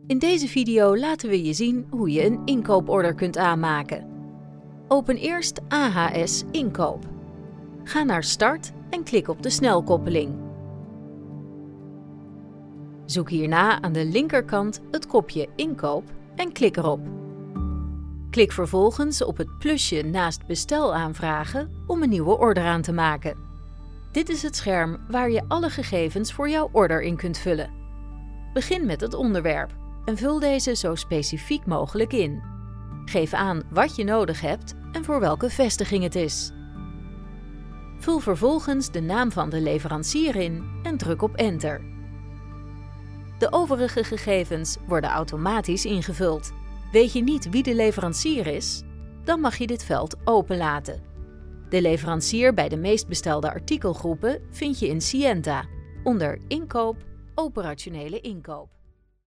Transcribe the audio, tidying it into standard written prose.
In deze video laten we je zien hoe je een inkooporder kunt aanmaken. Open eerst AHS Inkoop. Ga naar Start en klik op de snelkoppeling. Zoek hierna aan de linkerkant het kopje Inkoop en klik erop. Klik vervolgens op het plusje naast Bestel aanvragen om een nieuwe order aan te maken. Dit is het scherm waar je alle gegevens voor jouw order in kunt vullen. Begin met het onderwerp en vul deze zo specifiek mogelijk in. Geef aan wat je nodig hebt en voor welke vestiging het is. Vul vervolgens de naam van de leverancier in en druk op Enter. De overige gegevens worden automatisch ingevuld. Weet je niet wie de leverancier is? Dan mag je dit veld openlaten. De leverancier bij de meest bestelde artikelgroepen vind je in Sienta, onder Inkoop, Operationele inkoop.